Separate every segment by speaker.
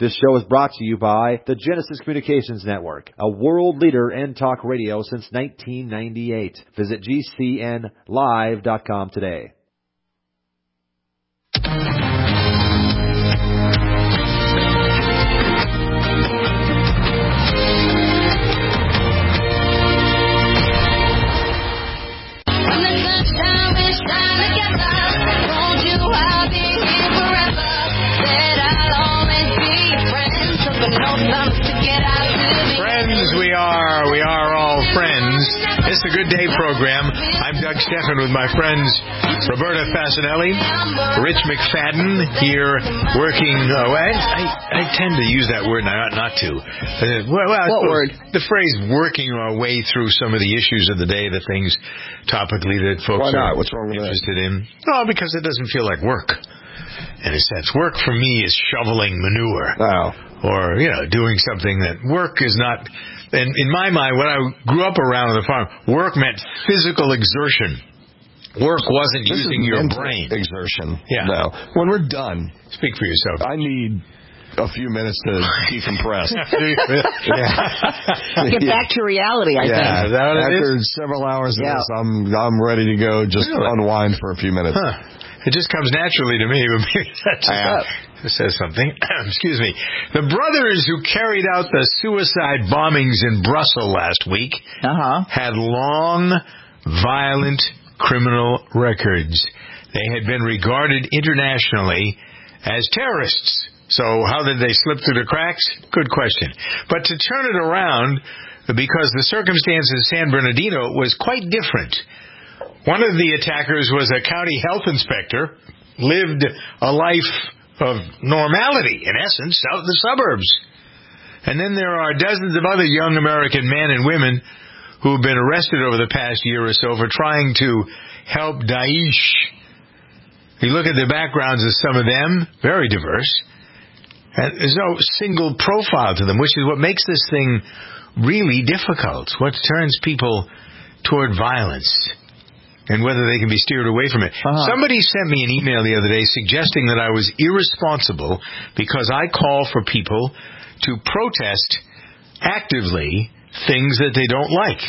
Speaker 1: This show is brought to you by the Genesis Communications Network, a world leader in talk radio since 1998. Visit GCNlive.com today.
Speaker 2: Friends, we are all friends. It's a Good Day program. I'm Doug Stephan with my friends Roberta Fasanelli, Rich McFadden here working. I tend to use that word, and I ought not to.
Speaker 3: What word?
Speaker 2: The phrase "working our way through some of the issues of the day," the things topically that folks are
Speaker 4: What's wrong with
Speaker 2: interested in. Oh, because it doesn't feel like work. In a sense, work for me is shoveling manure.
Speaker 4: Oh.
Speaker 2: Or, doing something that work is not. And in my mind, when I grew up around on the farm, work meant physical exertion. Work wasn't using your brain.
Speaker 4: Exertion.
Speaker 2: Yeah.
Speaker 4: No. When we're done.
Speaker 2: Speak for yourself.
Speaker 4: I need a few minutes to decompress.
Speaker 3: Get back to reality, I think.
Speaker 2: Is that what it
Speaker 4: After
Speaker 2: is?
Speaker 4: several hours of this, I'm ready to go just unwind for a few minutes.
Speaker 2: It just comes naturally to me. That says something. Excuse me. The brothers who carried out the suicide bombings in Brussels last week had long, violent criminal records. They had been regarded internationally as terrorists. So how did they slip through the cracks? Good question. But to turn it around, because the circumstances in San Bernardino was quite different. One of the attackers was a county health inspector, lived a life of normality, in essence, out in the suburbs. And then there are dozens of other young American men and women who have been arrested over the past year or so for trying to help Daesh. You look at the backgrounds of some of them, very diverse. And there's no single profile to them, which is what makes this thing really difficult, what turns people toward violence, and whether they can be steered away from it. Somebody sent me an email the other day suggesting that I was irresponsible because I call for people to protest actively things that they don't like.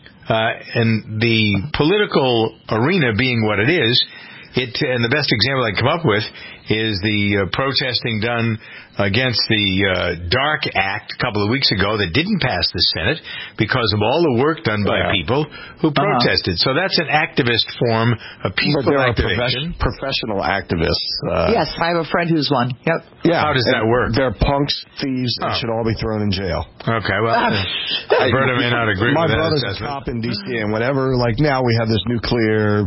Speaker 2: And the political arena being what it is, and the best example I can come up with is the protesting done against the DARK Act a couple of weeks ago that didn't pass the Senate because of all the work done by people who protested. So that's an activist form, a peaceful activation.
Speaker 4: Professional activists.
Speaker 3: Yes, I have a friend who's one. Yep.
Speaker 4: Yeah.
Speaker 2: How does that work?
Speaker 4: They're punks, thieves, and should all be thrown in jail.
Speaker 2: Okay, well, Roberta may not agree with that.
Speaker 4: My brother's a cop in D.C., and whenever, like now we have this nuclear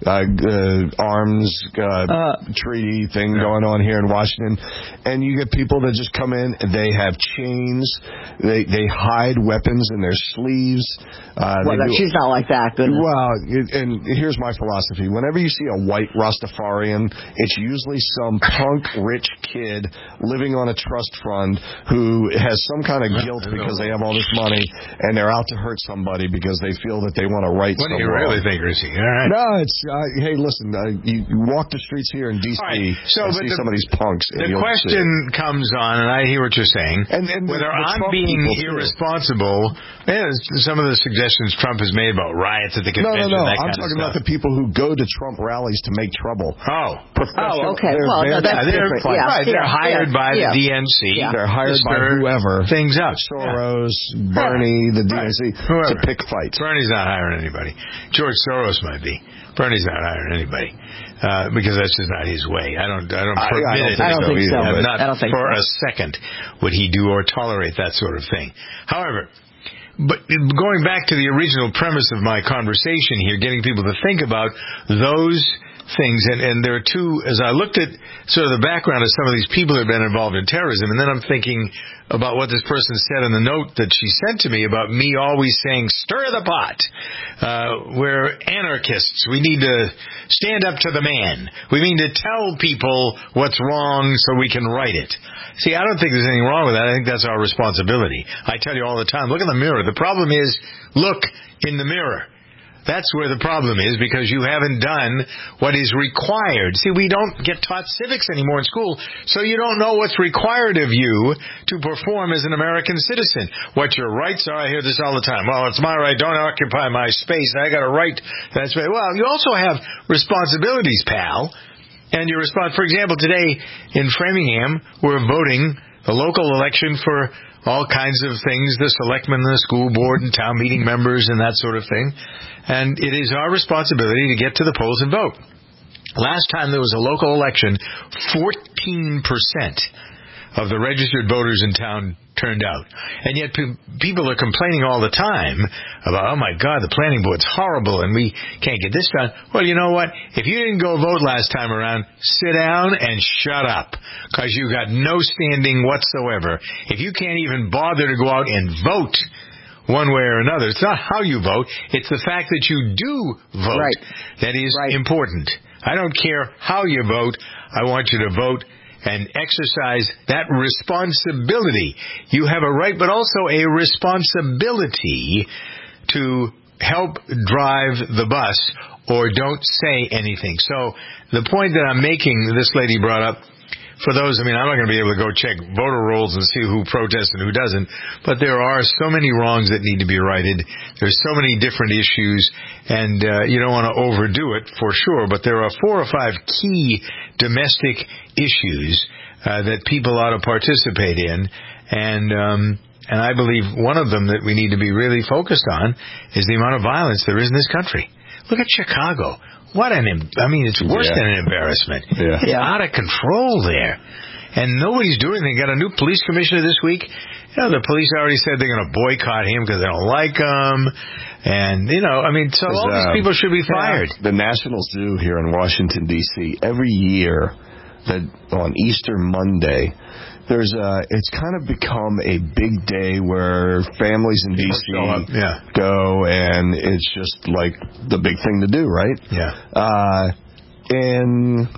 Speaker 4: arms treaty thing going on here in Washington, and you get people that just come in and they have chains, they hide weapons in their sleeves.
Speaker 3: She's not like that. Goodness.
Speaker 4: Well, and here's my philosophy: whenever you see a white Rastafarian, it's usually some punk rich kid living on a trust fund who has some kind of guilt because they have all this money and they're out to hurt somebody because they feel that they want to right
Speaker 2: What do
Speaker 4: some
Speaker 2: you
Speaker 4: wrong.
Speaker 2: really think, Richie? All right.
Speaker 4: No, it's hey, listen. You walk the streets here in D.C. and see some of these punks.
Speaker 2: The question comes on, and I hear what you're saying,
Speaker 4: and
Speaker 2: whether
Speaker 4: the
Speaker 2: I'm
Speaker 4: Trump
Speaker 2: being
Speaker 4: people,
Speaker 2: irresponsible. Some of the suggestions Trump has made about riots at the convention.
Speaker 4: No.
Speaker 2: That
Speaker 4: I'm
Speaker 2: kind
Speaker 4: talking
Speaker 2: of
Speaker 4: about the people who go to Trump rallies to make trouble.
Speaker 3: Okay. Well, that's different.
Speaker 2: They're hired by the DNC.
Speaker 4: Yeah. They're hired by whoever.
Speaker 2: Things up.
Speaker 4: Soros, Bernie, the DNC, to pick fights.
Speaker 2: Bernie's not hiring anybody. George Soros might be. Bernie's not hiring anybody because that's just not his way. I don't permit it.
Speaker 3: I don't think so.
Speaker 2: Not for a second would he do or tolerate that sort of thing. However, but going back to the original premise of my conversation here, getting people to think about those things, and there are two, as I looked at sort of the background of some of these people that have been involved in terrorism, and then I'm thinking about what this person said in the note that she sent to me about me always saying, stir the pot. We're anarchists. We need to stand up to the man. We mean to tell people what's wrong so we can right it. See, I don't think there's anything wrong with that. I think that's our responsibility. I tell you all the time, look in the mirror. The problem is, look in the mirror. That's where the problem is, because you haven't done what is required. See, we don't get taught civics anymore in school, so you don't know what's required of you to perform as an American citizen. What your rights are. I hear this all the time. Well, it's my right. Don't occupy my space. I got a right. That's right. Well, you also have responsibilities, pal. And your response, for example, today in Framingham, we're voting a local election for all kinds of things, the selectmen, the school board, and town meeting members, and that sort of thing. And it is our responsibility to get to the polls and vote. Last time there was a local election, 14% of the registered voters in town turned out. And yet people are complaining all the time about, oh my God, the planning board's horrible and we can't get this done. Well, you know what? If you didn't go vote last time around, sit down and shut up, because you got no standing whatsoever. If you can't even bother to go out and vote one way or another, it's not how you vote, it's the fact that you do vote that is important. I don't care how you vote. I want you to vote and exercise that responsibility. You have a right, but also a responsibility to help drive the bus, or don't say anything. So the point that I'm making, this lady brought up, for those, I'm not going to be able to go check voter rolls and see who protests and who doesn't, but there are so many wrongs that need to be righted. There's so many different issues, and you don't want to overdo it, for sure, but there are 4 or 5 key domestic issues that people ought to participate in, and I believe one of them that we need to be really focused on is the amount of violence there is in this country. Look at Chicago. It's worse than an embarrassment. It's out of control there. And nobody's doing anything. Got a new police commissioner this week. The police already said they're going to boycott him because they don't like him. And, so all these people should be fired.
Speaker 4: The National Zoo here in Washington, D.C., every year on Easter Monday, it's kind of become a big day where families in D.C. go, and it's just like the big thing to do, right?
Speaker 2: Yeah.
Speaker 4: In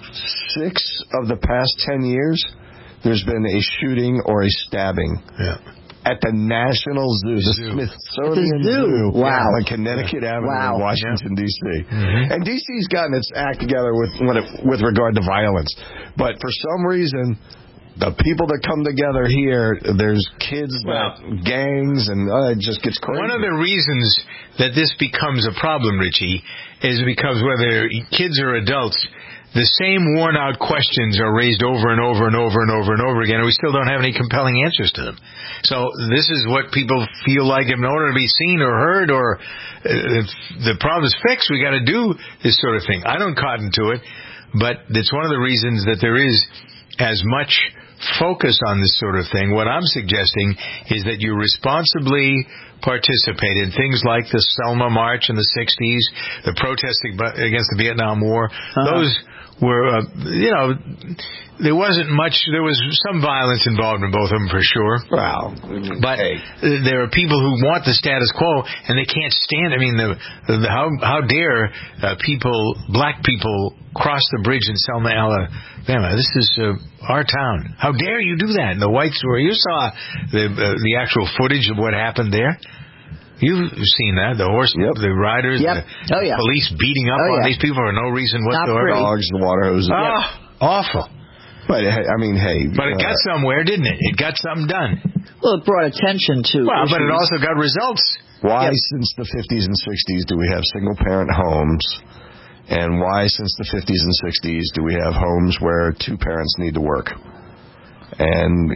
Speaker 4: 6 of the past 10 years, there's been a shooting or a stabbing.
Speaker 2: Yeah.
Speaker 4: At the National Zoo, the Smithsonian Zoo.
Speaker 3: Wow.
Speaker 4: On Connecticut Avenue in Washington, D.C.
Speaker 2: Mm-hmm.
Speaker 4: And D.C.'s gotten its act together with regard to violence. But for some reason, the people that come together here, there's kids, gangs, and it just gets crazy.
Speaker 2: One of the reasons that this becomes a problem, Richie, is because whether kids or adults, the same worn-out questions are raised over and over and over and over and over again, and we still don't have any compelling answers to them. So this is what people feel like, in order to be seen or heard, or if the problem is fixed, we got to do this sort of thing. I don't cotton to it, but it's one of the reasons that there is as much focus on this sort of thing. What I'm suggesting is that you responsibly participate in things like the Selma March in the 60s, the protesting against the Vietnam War. Those were, there wasn't much, there was some violence involved in both of them for sure.
Speaker 4: Wow.
Speaker 2: But there are people who want the status quo, and they can't stand, how dare black people cross the bridge in Selma, Alabama. This is our town. How dare you do that? And the whites you saw the actual footage of what happened there. You've seen that, the the riders, the police beating up on these people for no reason whatsoever.
Speaker 4: Dogs, the water hoses.
Speaker 2: Awful.
Speaker 4: But, But
Speaker 2: it got somewhere, didn't it? It got something done.
Speaker 3: Well, it brought attention to
Speaker 2: but it also got results.
Speaker 4: Why, since the 50s and 60s, do we have single-parent homes? And why, since the 50s and 60s, do we have homes where 2 parents need to work? And,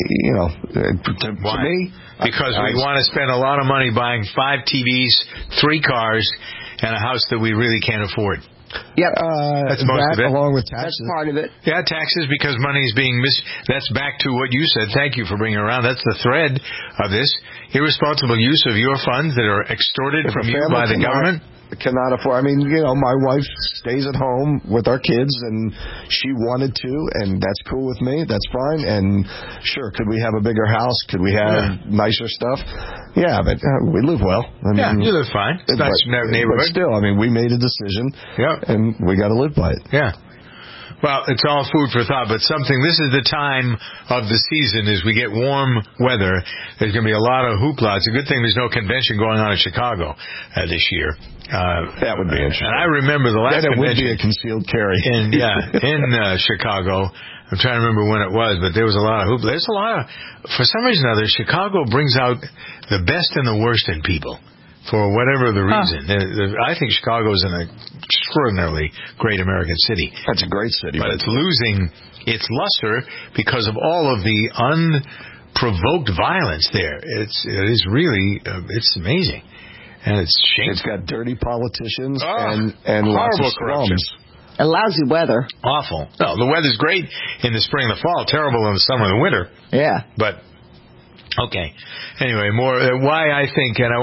Speaker 4: to me...
Speaker 2: Because we want to spend a lot of money buying 5 TVs, 3 cars, and a house that we really can't afford.
Speaker 3: Yep.
Speaker 2: That's most of it.
Speaker 4: Along with taxes.
Speaker 3: That's part of it.
Speaker 2: Yeah, taxes, because money is being that's back to what you said. Thank you for bringing it around. That's the thread of this. Irresponsible use of your funds that are extorted from you by the government.
Speaker 4: Cannot afford. My wife stays at home with our kids, and she wanted to, and that's cool with me. That's fine. And sure, could we have a bigger house? Could we have nicer stuff? Yeah, but we live well.
Speaker 2: You live fine. It's a nice neighborhood.
Speaker 4: But still, we made a decision, and we got to live by it.
Speaker 2: Yeah. Well, it's all food for thought, but this is the time of the season as we get warm weather. There's going to be a lot of hoopla. It's a good thing there's no convention going on in Chicago this year.
Speaker 4: That would be interesting.
Speaker 2: And I remember the last convention. That would be
Speaker 4: a concealed carry.
Speaker 2: In Chicago. I'm trying to remember when it was, but there was a lot of hoopla. There's a lot of, for some reason or other, Chicago brings out the best and the worst in people. For whatever the reason. I think Chicago is an extraordinarily great American city.
Speaker 4: That's a great city.
Speaker 2: But it's losing its luster because of all of the unprovoked violence there. It is really, it's amazing. And it's shameful.
Speaker 4: It's got dirty politicians and lots of
Speaker 2: corruption.
Speaker 3: And lousy weather.
Speaker 2: Awful. No, the weather's great in the spring and the fall, terrible in the summer and the winter.
Speaker 3: Yeah.
Speaker 2: But, okay. Anyway, more why I think, and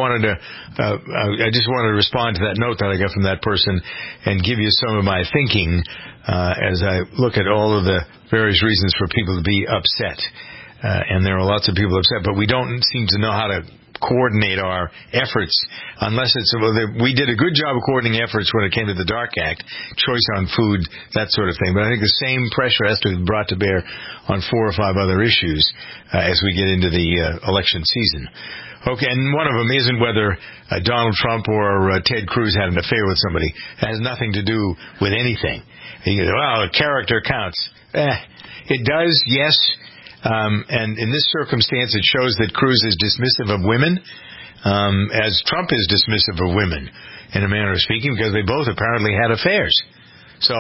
Speaker 2: I just wanted to respond to that note that I got from that person and give you some of my thinking as I look at all of the various reasons for people to be upset. And there are lots of people upset, but we don't seem to know how to coordinate our efforts unless we did a good job of coordinating efforts when it came to the Dark Act, choice on food, that sort of thing. But I think the same pressure has to be brought to bear on 4 or 5 other issues as we get into the election season. Okay, and one of them isn't whether Donald Trump or Ted Cruz had an affair with somebody. It has nothing to do with anything. You go, well, character counts. It does, yes. And in this circumstance, it shows that Cruz is dismissive of women, as Trump is dismissive of women, in a manner of speaking, because they both apparently had affairs. So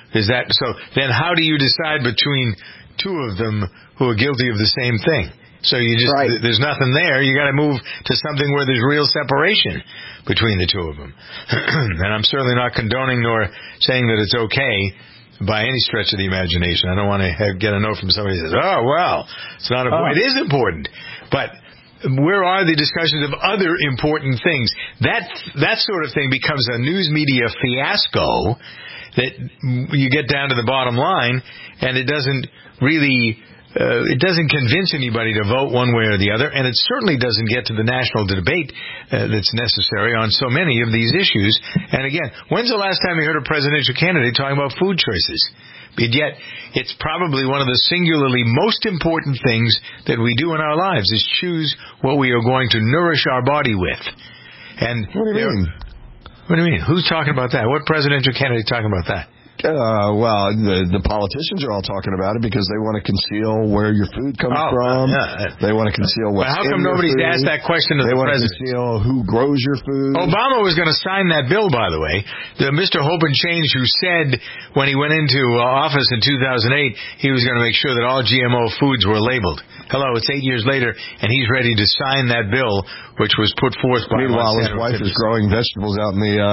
Speaker 2: then how do you decide between 2 of them who are guilty of the same thing? So there's nothing there. You got to move to something where there's real separation between the 2 of them. And I'm certainly not condoning nor saying that it's okay by any stretch of the imagination. I don't want to get a note from somebody that says, oh, well, it's not important. It is important. But where are the discussions of other important things? That sort of thing becomes a news media fiasco that you get down to the bottom line, and it doesn't really... it doesn't convince anybody to vote one way or the other, and it certainly doesn't get to the national debate that's necessary on so many of these issues. And again, when's the last time you heard a presidential candidate talking about food choices? But yet, it's probably one of the singularly most important things that we do in our lives is choose what we are going to nourish our body with. And
Speaker 4: what do you mean?
Speaker 2: What do you mean? Who's talking about that? What presidential candidate is talking about that?
Speaker 4: Well, the politicians are all talking about it because they want to conceal where your food comes from. Yeah. They want to conceal what's in your food.
Speaker 2: How come nobody's asked that question to the president?
Speaker 4: They want to conceal who grows your food.
Speaker 2: Obama was going to sign that bill, by the way. Mr. Hope and Change, who said when he went into office in 2008, he was going to make sure that all GMO foods were labeled. Hello, it's 8 years later, and he's ready to sign that bill, which was put forth by
Speaker 4: Meanwhile, his wife is growing vegetables out in the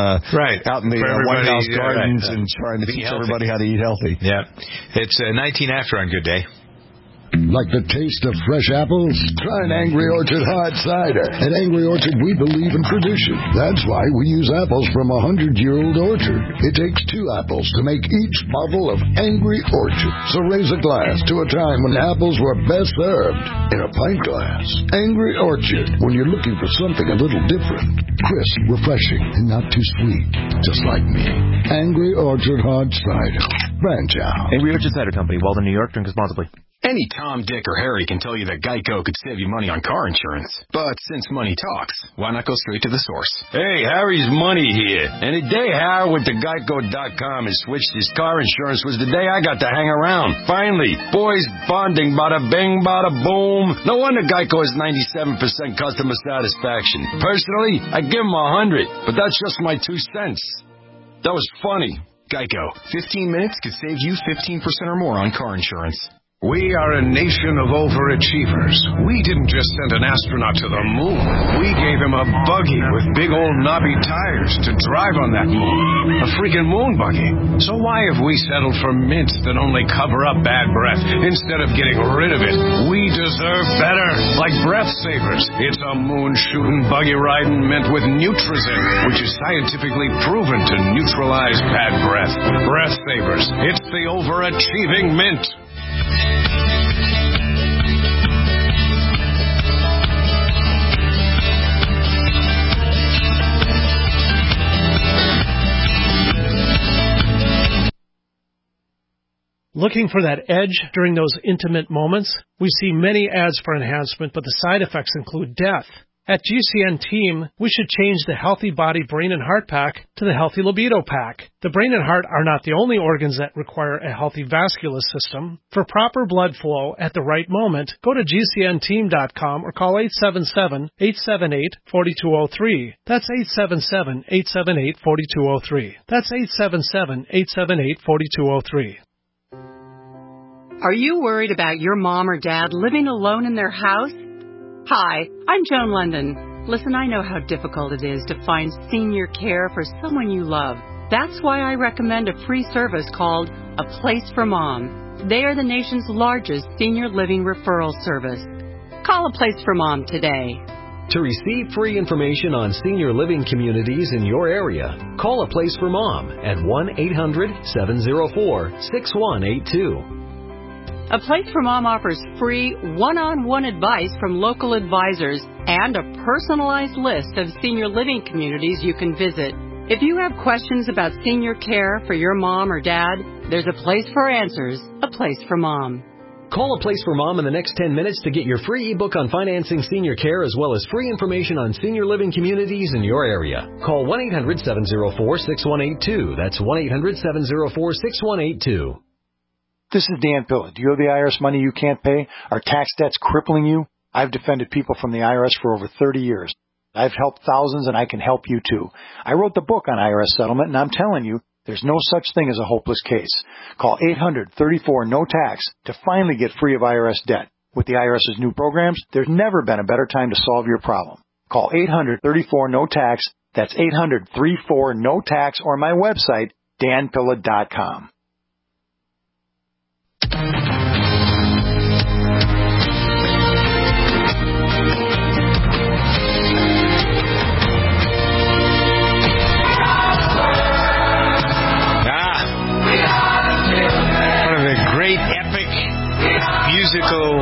Speaker 4: White House gardens and trying to teach everybody how to eat healthy.
Speaker 2: Yeah. It's 19 after on Good Day.
Speaker 5: Like the taste of fresh apples? Try an Angry Orchard hard cider. At Angry Orchard, we believe in tradition. That's why we use apples from a 100-year-old orchard. It takes 2 apples to make each bottle of Angry Orchard. So raise a glass to a time when apples were best served in a pint glass. Angry Orchard, when you're looking for something a little different. Crisp, refreshing, and not too sweet. Just like me. Angry Orchard hard cider. Branch out.
Speaker 6: Angry Orchard Cider Company, Walden, New York. Drink responsibly.
Speaker 7: Any Tom, Dick, or Harry can tell you that Geico could save you money on car insurance. But since money talks, why not go straight to the source?
Speaker 8: Hey, Harry's Money here. And the day Harry went to Geico.com and switched his car insurance was the day I got to hang around. Finally, boys bonding, bada bing, bada boom. No wonder Geico has 97% customer satisfaction. Personally, I give him 100, but that's just my 2 cents. That was funny.
Speaker 7: Geico. 15 minutes could save you 15% or more on car insurance.
Speaker 9: We are a nation of overachievers. We didn't just send an astronaut to the moon. We gave him a buggy with big old knobby tires to drive on that moon. A freaking moon buggy. So why have we settled for mints that only cover up bad breath instead of getting rid of it? We deserve better. Like Breath Savers. It's a moon-shooting, buggy-riding mint with Nutrizin, which is scientifically proven to neutralize bad breath. Breath Savers. It's the overachieving mint.
Speaker 10: Looking for that edge during those intimate moments? We see many ads for enhancement, but the side effects include death. At GCN Team, we should change the Healthy Body, Brain, and Heart Pack to the Healthy Libido Pack. The brain and heart are not the only organs that require a healthy vascular system. For proper blood flow at the right moment, go to GCNteam.com or call 877-878-4203. That's 877-878-4203. That's 877-878-4203.
Speaker 11: Are you worried about your mom or dad living alone in their house? Hi, I'm Joan London. Listen, I know how difficult it is to find senior care for someone you love. That's why I recommend a free service called A Place for Mom. They are the nation's largest senior living referral service. Call A Place for Mom today.
Speaker 12: To receive free information on senior living communities in your area, call A Place for Mom at 1-800-704-6182.
Speaker 11: A Place for Mom offers free one-on-one advice from local advisors and a personalized list of senior living communities you can visit. If you have questions about senior care for your mom or dad, there's a place for answers, A Place for Mom.
Speaker 12: Call A Place for Mom in the next 10 minutes to get your free ebook on financing senior care as well as free information on senior living communities in your area. Call 1-800-704-6182. That's 1-800-704-6182.
Speaker 13: This is Dan Pilla. Do you owe the IRS money you can't pay? Are tax debts crippling you? I've defended people from the IRS for over 30 years. I've helped thousands, and I can help you too. I wrote the book on IRS settlement, and I'm telling you, there's no such thing as a hopeless case. Call 800-34-NO-TAX to finally get free of IRS debt. With the IRS's new programs, there's never been a better time to solve your problem. Call 800-34-NO-TAX. That's 800-34-NO-TAX, or my website, danpilla.com.
Speaker 2: Musical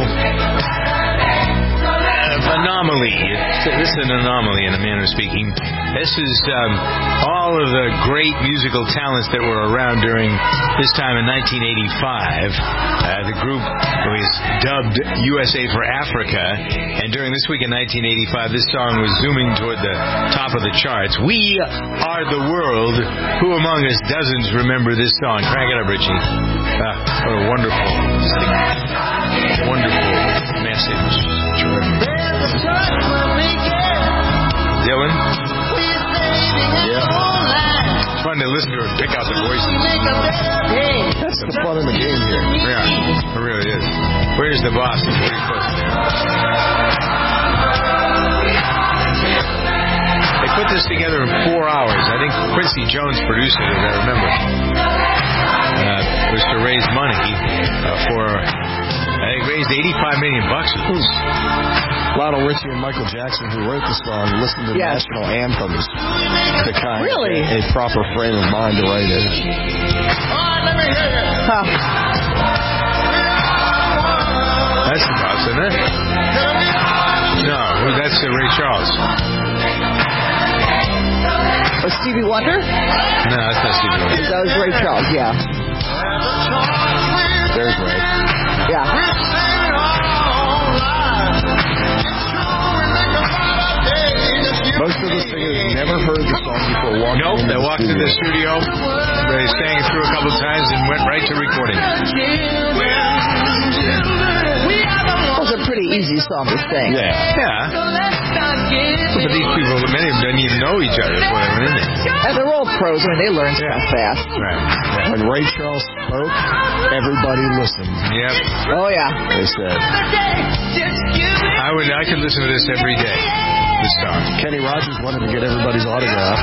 Speaker 2: anomaly. This is an anomaly in a manner of speaking. This is all of the great musical talents that were around during this time in 1985. The group was dubbed USA for Africa, and during this week in 1985, this song was zooming toward the top of the charts. We Are the World. Who among us doesn't remember this song? Crank it up, Richie. What a wonderful message. Dylan?
Speaker 4: Yeah.
Speaker 2: It's fun to listen to her pick out the voices.
Speaker 4: That's the fun of the game here.
Speaker 2: Yeah, it really is. Where's the boss? They put this together in 4 hours. I think Quincy Jones produced it, if I remember. It was to raise money for... I think raised $85 million.
Speaker 4: Lionel Richie and Michael Jackson, who wrote the song, listened to national anthems to kind of a proper frame of mind to write it.
Speaker 3: Huh.
Speaker 2: That's the boss, isn't it? No, that's Ray Charles.
Speaker 3: Stevie Wonder?
Speaker 2: No, that's not Stevie Wonder.
Speaker 3: That was Ray Charles, yeah.
Speaker 4: There's Ray.
Speaker 3: Yeah.
Speaker 4: Most of the singers never heard the song before walking
Speaker 2: Nope, they walked into the studio, they sang it through a couple of times and went right to recording.
Speaker 3: That was a pretty easy song to sing.
Speaker 2: Yeah. But these people, many of them didn't even know each other before they went in there.
Speaker 3: And they're all pros. I mean, they learn stuff fast.
Speaker 2: Right.
Speaker 4: When Ray Charles spoke, everybody listened.
Speaker 2: Yep.
Speaker 3: Oh, yeah.
Speaker 4: They said.
Speaker 2: I could listen to this every day. This song.
Speaker 4: Kenny Rogers wanted to get everybody's autograph.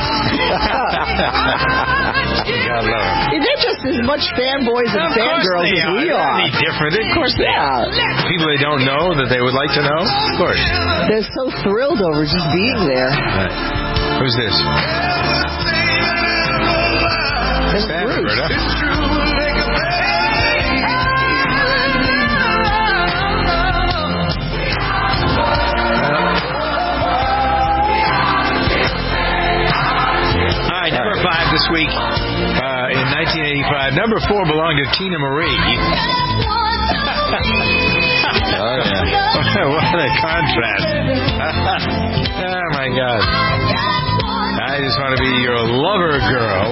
Speaker 2: God love him.
Speaker 3: They're just as much fanboys and fangirls as we are.
Speaker 2: They're different. Of course they
Speaker 3: are.
Speaker 2: People they don't know that they would like to know? Of course.
Speaker 3: They're so thrilled over just being there.
Speaker 2: Right. Who's this?
Speaker 3: It's Bruce.
Speaker 2: Number 5 this week in 1985. Number Number 4 belonged to Tina Marie.
Speaker 4: Oh, yeah.
Speaker 2: What a contrast. Oh, my God. I just want to be your lover girl.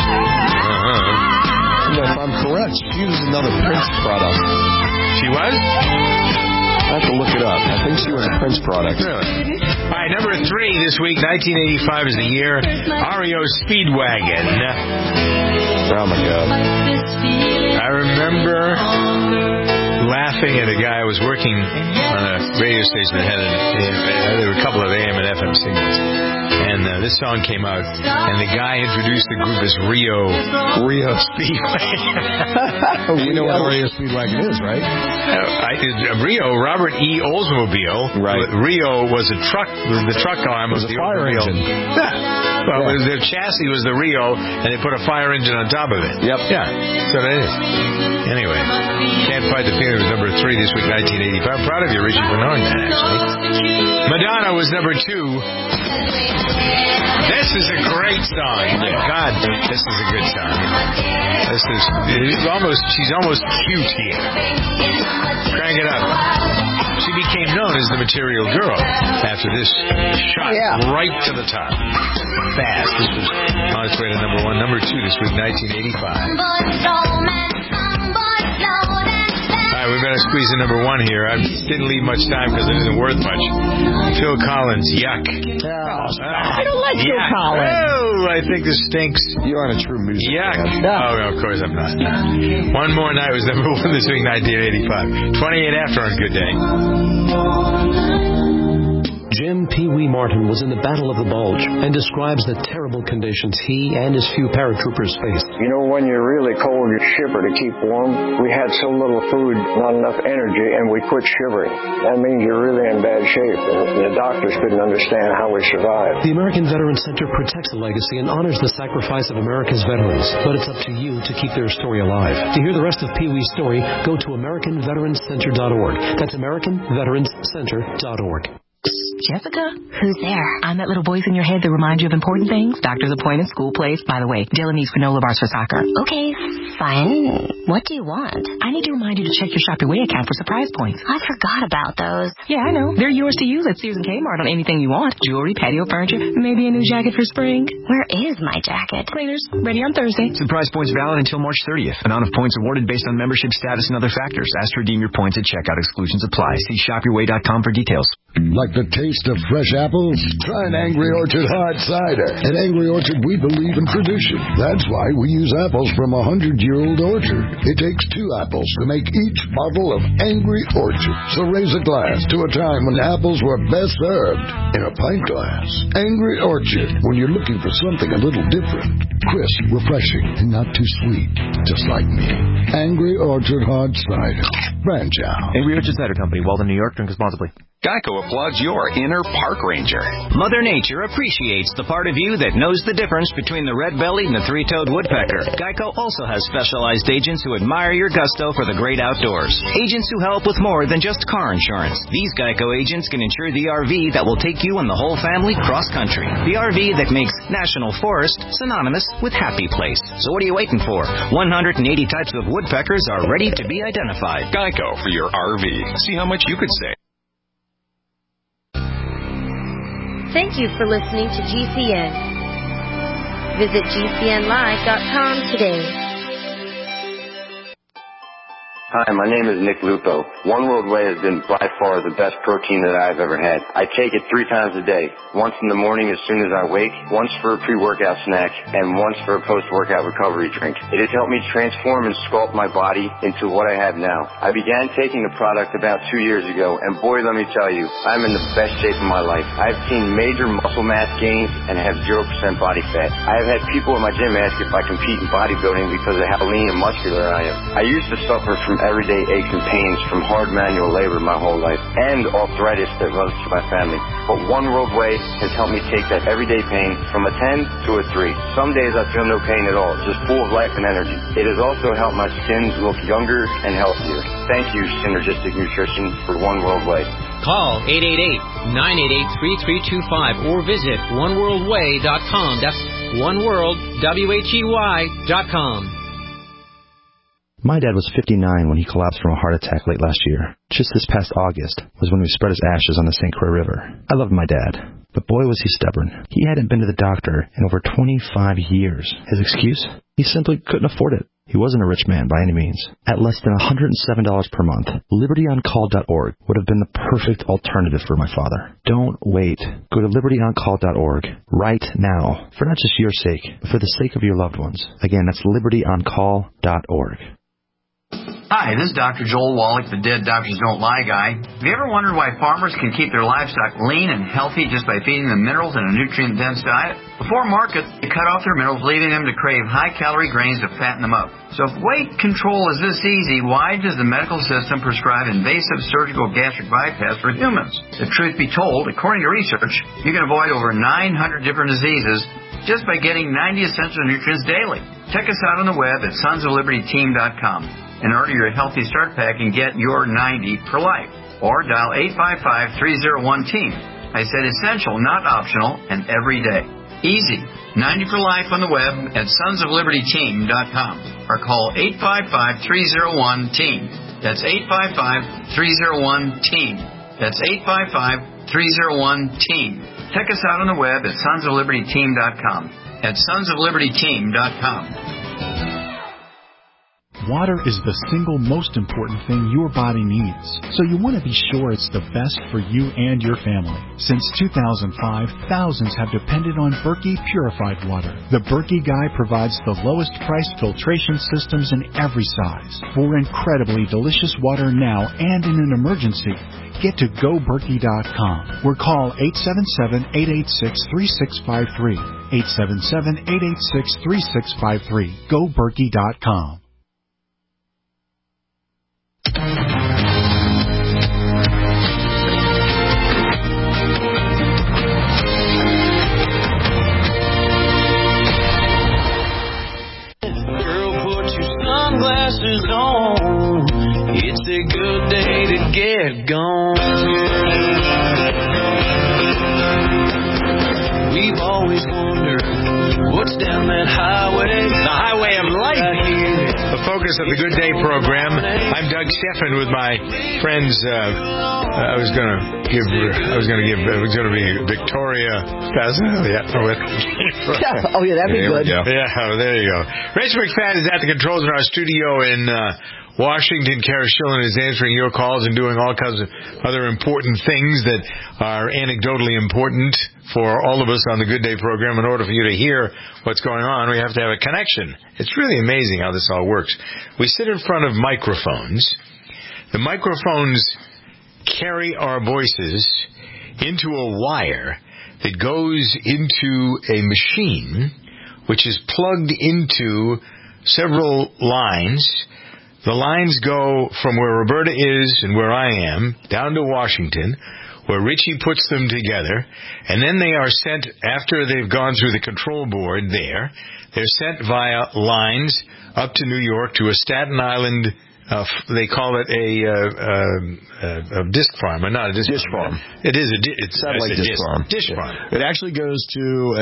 Speaker 4: If I'm correct, she was another Prince product.
Speaker 2: She was?
Speaker 4: I have to look it up. I think she was a Prince product.
Speaker 2: Really? All right, number 3 this week, 1985 is the year. REO Speedwagon.
Speaker 4: Oh, my God.
Speaker 2: I remember laughing at a guy. I was working on a radio station that had there were a couple of AM and FM signals. And this song came out, and the guy introduced the group as REO Speedwagon.
Speaker 4: You know what REO Speedwagon is, right?
Speaker 2: REO, Robert E. Oldsmobile.
Speaker 4: Right.
Speaker 2: REO was a truck. The truck arm was the
Speaker 4: fire engine.
Speaker 2: Well, their chassis was the REO, and they put a fire engine on top of it.
Speaker 4: Yep.
Speaker 2: Yeah, so that is. Anyway, Can't Fight the Feeling was number 3 this week, 1985. I'm proud of you, Richard, for knowing that, actually. Madonna was number 2. This is a great song. My God, this is a good song. She's almost cute here. Crank it up. She became known as the Material Girl after this shot right to the top. Fast. This was on its way to number 1. Number 2 this week, 1985. All right, we better squeeze in number 1 here. I didn't leave much time because it isn't worth much. Phil Collins, Yuck.
Speaker 3: I don't like Phil Collins.
Speaker 2: Oh, I think this stinks.
Speaker 4: You aren't a true music
Speaker 2: Yuck.
Speaker 4: fan.
Speaker 2: Oh, of course I'm not. One More Night was number 1 this week, 1985. 28 after on Good Day.
Speaker 12: Jim Pee Wee Martin was in the Battle of the Bulge and describes the terrible conditions he and his few paratroopers faced.
Speaker 14: You know, when you're really cold, you shiver to keep warm. We had so little food, not enough energy, and we quit shivering. That means you're really in bad shape, and the doctors couldn't understand how we survived.
Speaker 12: The American Veterans Center protects the legacy and honors the sacrifice of America's veterans, but it's up to you to keep their story alive. To hear the rest of Pee Wee's story, go to AmericanVeteransCenter.org. That's AmericanVeteransCenter.org.
Speaker 15: Jessica? Who's there? I'm that little voice in your head that reminds you of important things. Doctor's appointment, school plays. By the way, Dylan needs granola bars for soccer. Okay, fine. What do you want? I need to remind you to check your Shop Your Way account for surprise points. I forgot about those. Yeah, I know. They're yours to use at Sears and Kmart on anything you want. Jewelry, patio furniture, maybe a new jacket for spring. Where is my jacket? Cleaners, ready on Thursday.
Speaker 6: Surprise points valid until March 30th. Amount of points awarded based on membership status and other factors. Ask to redeem your points at checkout. Exclusions apply. See shopyourway.com for details.
Speaker 5: Like the taste of fresh apples? Try an Angry Orchard hard cider. At Angry Orchard, we believe in tradition. That's why we use apples from a 100-year-old orchard. It takes 2 apples to make each bottle of Angry Orchard. So raise a glass to a time when apples were best served in a pint glass. Angry Orchard, when you're looking for something a little different. Crisp, refreshing, and not too sweet. Just like me. Angry Orchard hard cider. Branch out.
Speaker 6: Angry Orchard Cider Company, Walden, New York. Drink responsibly.
Speaker 7: Geico applauds your inner park ranger. Mother Nature appreciates the part of you that knows the difference between the red-bellied and the three-toed woodpecker. Geico also has specialized agents who admire your gusto for the great outdoors. Agents who help with more than just car insurance. These Geico agents can insure the RV that will take you and the whole family cross-country. The RV that makes National Forest synonymous with happy place. So what are you waiting for? 180 types of woodpeckers are ready to be identified.
Speaker 8: Geico for your RV. See how much you could save.
Speaker 16: Thank you for listening to GCN. Visit GCNlive.com today.
Speaker 17: Hi, my name is Nick Lupo. One World Way has been by far the best protein that I've ever had. I take it 3 times a day. Once in the morning as soon as I wake, once for a pre-workout snack, and once for a post-workout recovery drink. It has helped me transform and sculpt my body into what I have now. I began taking the product about 2 years ago, and boy, let me tell you, I'm in the best shape of my life. I've seen major muscle mass gains and have 0% body fat. I have had people at my gym ask if I compete in bodybuilding because of how lean and muscular I am. I used to suffer from everyday aches and pains from hard manual labor my whole life and arthritis that runs through my family. But One World Way has helped me take that everyday pain from a 10 to a 3. Some days I feel no pain at all, just full of life and energy. It has also helped my skin look younger and healthier. Thank you, Synergistic Nutrition, for One World Way.
Speaker 18: Call 888-988-3325 or visit oneworldway.com. That's oneworldwhey.com. My dad was 59 when he collapsed from a heart attack late last year. Just this past August was when we spread his ashes on the St. Croix River. I loved my dad, but boy was he stubborn. He hadn't been to the doctor in over 25 years. His excuse? He simply couldn't afford it. He wasn't a rich man by any means. At less than $107 per month, LibertyOnCall.org would have been the perfect alternative for my father. Don't wait. Go to LibertyOnCall.org right now, for not just your sake, but for the sake of your loved ones. Again, that's LibertyOnCall.org.
Speaker 19: Hi, this is Dr. Joel Wallach, the Dead Doctors Don't Lie guy. Have you ever wondered why farmers can keep their livestock lean and healthy just by feeding them minerals and a nutrient-dense diet? Before market, they cut off their minerals, leaving them to crave high-calorie grains to fatten them up. So if weight control is this easy, why does the medical system prescribe invasive surgical gastric bypass for humans? The truth be told, according to research, you can avoid over 900 different diseases just by getting 90 essential nutrients daily. Check us out on the web at sonsoflibertyteam.com. And order your Healthy Start Pack and get your 90 for life. Or dial 855-301-TEAM. I said essential, not optional, and every day. Easy. 90 for life on the web at sonsoflibertyteam.com. Or call 855-301-TEAM. That's 855-301-TEAM. That's 855-301-TEAM. Check us out on the web at sonsoflibertyteam.com. At sonsoflibertyteam.com.
Speaker 20: Water is the single most important thing your body needs, so you want to be sure it's the best for you and your family. Since 2005, thousands have depended on Berkey purified water. The Berkey Guy provides the lowest priced filtration systems in every size. For incredibly delicious water now and in an emergency, get to GoBerkey.com or call 877-886-3653. 877-886-3653. GoBerkey.com.
Speaker 21: Sunglasses on, it's a good day to get gone. We've always wondered what's down that highway,
Speaker 2: the highway of life. The focus of the Good Day program. I'm Doug Stephan with my friends. I was going to be Victoria.
Speaker 3: Oh yeah, that'd be good.
Speaker 2: Yeah, there you go. Rich McFadden is at the controls in our studio in Washington. Kara Schillen is answering your calls and doing all kinds of other important things that are anecdotally important for all of us on the Good Day program. In order for you to hear what's going on, we have to have a connection. It's really amazing how this all works. We sit in front of microphones. The microphones carry our voices into a wire that goes into a machine which is plugged into several lines. The lines go from where Roberta is and where I am down to Washington, where Richie puts them together, and then they are sent, after they've gone through the control board there, they're sent via lines up to New York to a Staten Island, they call it a disc farm, or not a disc farm. It is it's
Speaker 4: satellite disc farm.
Speaker 2: Dish farm.
Speaker 4: It actually goes to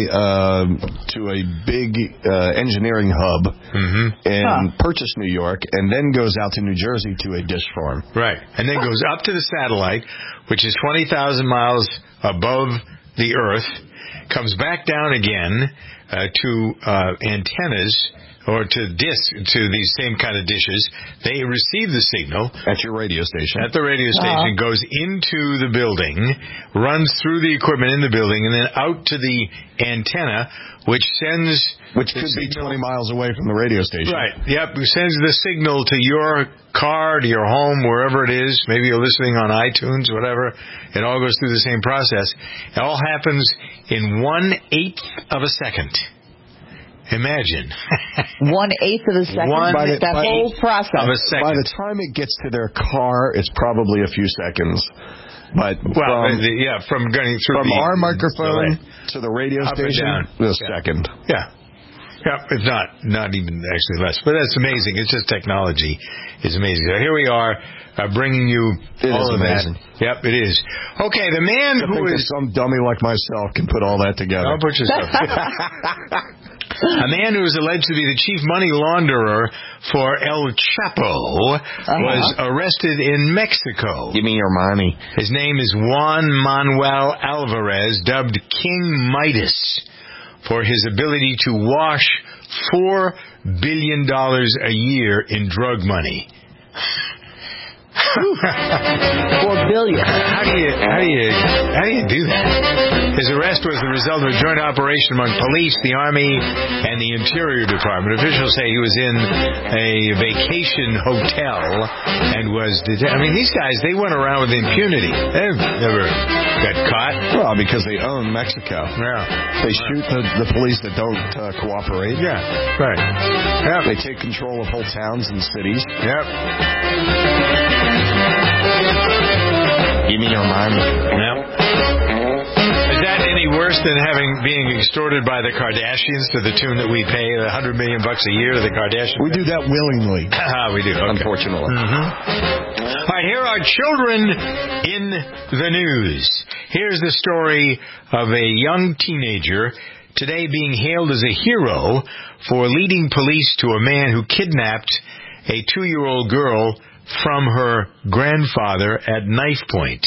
Speaker 4: a big engineering hub in Purchase, New York, and then goes out to New Jersey to a dish farm.
Speaker 2: Right, and then goes up to the satellite, which is 20,000 miles above the Earth, comes back down again to antennas, or to these same kind of dishes. They receive the signal
Speaker 4: at your radio station.
Speaker 2: At the radio station, goes into the building, runs through the equipment in the building, and then out to the antenna, which
Speaker 4: could be 20 miles away from the radio station.
Speaker 2: Right. Yep. Sends the signal to your car, to your home, wherever it is. Maybe you're listening on iTunes, whatever. It all goes through the same process. It all happens in 1/8 of a second. Imagine.
Speaker 3: 1/8 of a second? That whole process.
Speaker 2: Of a second.
Speaker 4: By the time it gets to their car, it's probably a few seconds. But from going through our microphone to the radio station, a second.
Speaker 2: Yeah. Yeah, if not even actually less. But that's amazing. It's just technology is amazing. So here we are bringing you all of that. Yep, it is. Okay, the man who is
Speaker 4: some dummy like myself can put all that together.
Speaker 2: Don't put yourself. A man who is alleged to be the chief money launderer for El Chapo was arrested in Mexico.
Speaker 4: Give me your money.
Speaker 2: His name is Juan Manuel Alvarez, dubbed King Midas, for his ability to wash $4 billion a year in drug money.
Speaker 3: $4 billion.
Speaker 2: How do you do that? His arrest was the result of a joint operation among police, the Army, and the Interior Department. Officials say he was in a vacation hotel and was detained. I mean, these guys, they went around with impunity. They've never got caught.
Speaker 4: Well, because they own Mexico.
Speaker 2: Yeah.
Speaker 4: They shoot the police that don't cooperate.
Speaker 2: Yeah, right. Yep.
Speaker 4: They take control of whole towns and cities.
Speaker 2: Yep.
Speaker 4: Give me your money.
Speaker 2: Yep. Is that any worse than being extorted by the Kardashians to the tune that we pay $100 million a year to the Kardashians?
Speaker 4: We do that willingly.
Speaker 2: We do. Okay.
Speaker 4: Unfortunately.
Speaker 2: All right, here are children in the news. Here's the story of a young teenager today being hailed as a hero for leading police to a man who kidnapped a 2-year-old girl from her grandfather at knife point.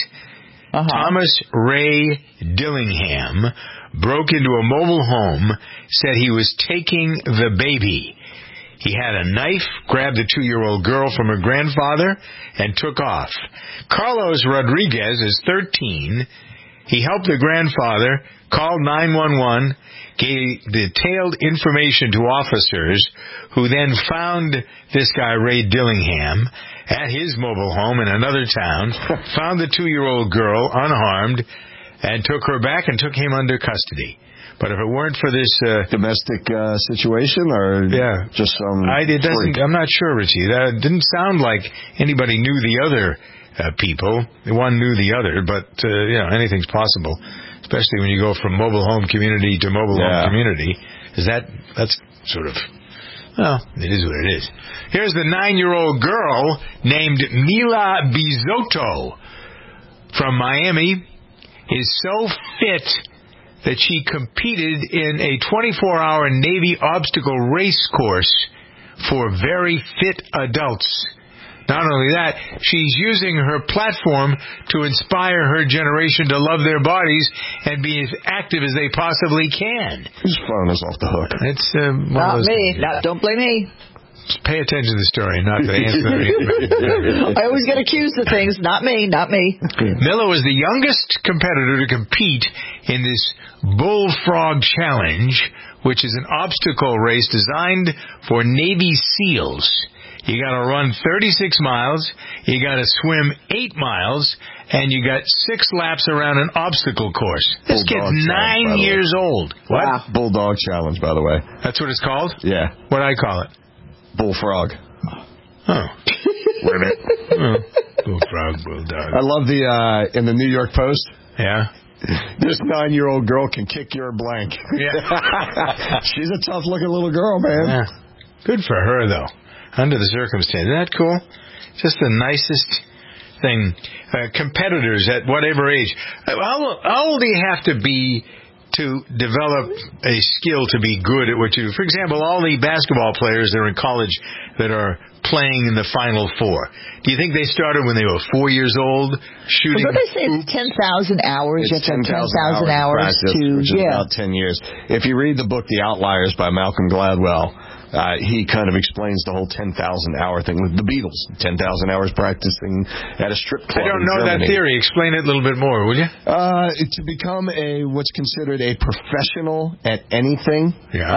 Speaker 2: Thomas Ray Dillingham broke into a mobile home, said he was taking the baby. He had a knife, grabbed the 2-year-old girl from her grandfather, and took off. Carlos Rodriguez is 13. He helped the grandfather, called 911, gave detailed information to officers, who then found this guy, Ray Dillingham, at his mobile home in another town, found the 2-year-old girl unharmed, and took her back and took him under custody. But if it weren't for this
Speaker 4: domestic situation, or just some
Speaker 2: I'm not sure, Richie. That didn't sound like anybody knew the other people. One knew the other, but anything's possible, especially when you go from mobile home community to mobile home community. That's sort of... Well, it is what it is. Here's the 9-year-old girl named Mila Bizotto from Miami is so fit that she competed in a 24-hour Navy obstacle race course for very fit adults. Not only that, she's using her platform to inspire her generation to love their bodies and be as active as they possibly can.
Speaker 4: His phone is off the hook.
Speaker 2: It's
Speaker 3: not me. Don't blame me.
Speaker 2: Just pay attention to the story, not the answer.
Speaker 3: I always get accused of things. Not me.
Speaker 2: Miller was the youngest competitor to compete in this Bullfrog Challenge, which is an obstacle race designed for Navy SEALs. You got to run 36 miles, you got to swim 8 miles, and you got 6 laps around an obstacle course. This kid's 9 years old. What?
Speaker 4: Wow. Bulldog Challenge, by the way.
Speaker 2: That's what it's called?
Speaker 4: Yeah.
Speaker 2: What do I call it?
Speaker 4: Bullfrog.
Speaker 2: Oh. Wait a minute. Bullfrog, bulldog.
Speaker 4: I love in the New York Post.
Speaker 2: Yeah.
Speaker 4: This 9-year-old girl can kick your blank.
Speaker 2: Yeah.
Speaker 4: She's a tough-looking little girl, man.
Speaker 2: Yeah. Good for her, though. Under the circumstances. Isn't that cool? Just the nicest thing. Competitors at whatever age. How old do you have to be to develop a skill to be good at what you do? For example, all the basketball players that are in college that are playing in the Final Four. Do you think they started when they were 4 years old shooting?
Speaker 3: What they say it's 10,000 hours.
Speaker 4: It's
Speaker 3: 10,000 hours
Speaker 4: practice, which is about 10 years. If you read the book The Outliers by Malcolm Gladwell, he kind of explains the whole 10,000 hour thing with the Beatles. 10,000 hours practicing at a strip club.
Speaker 2: I don't know that theory. Explain it a little bit more, will you?
Speaker 4: To become what's considered a professional at anything,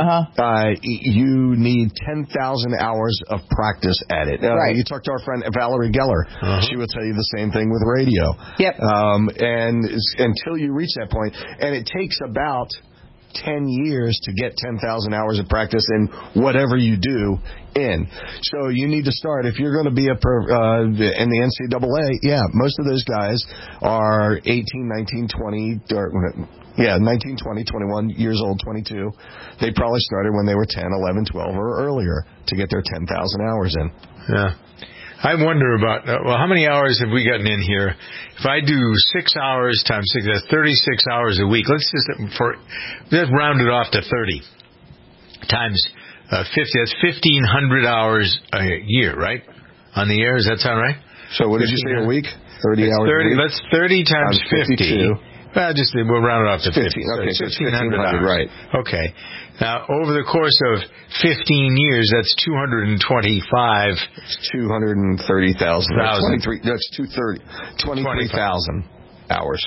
Speaker 4: you need 10,000 hours of practice at it.
Speaker 3: Right.
Speaker 4: You talk to our friend Valerie Geller. She will tell you the same thing with radio.
Speaker 3: Yep.
Speaker 4: And until you reach that point, and it takes about 10 years to get 10,000 hours of practice in whatever you do in. So you need to start. If you're going to be in the NCAA, most of those guys are 18, 19, 20, 19, 20, 21 years old, 22. They probably started when they were 10, 11, 12 or earlier to get their 10,000 hours in.
Speaker 2: Yeah. I wonder about, how many hours have we gotten in here? If I do 6 hours times 6, that's 36 hours a week. Let's round it off to 30. times 50. That's 1,500 hours a year, right? On the air, does that sound right?
Speaker 4: So what did you say a week? 30 hours.
Speaker 2: 30. That's 30 times 50. Well, we'll round it off to 50.
Speaker 4: Okay, so
Speaker 2: 1,500 hours.
Speaker 4: Right.
Speaker 2: Okay. Now, over the course of 15 years, that's 225.
Speaker 4: It's 230,000. That's 23,000 hours.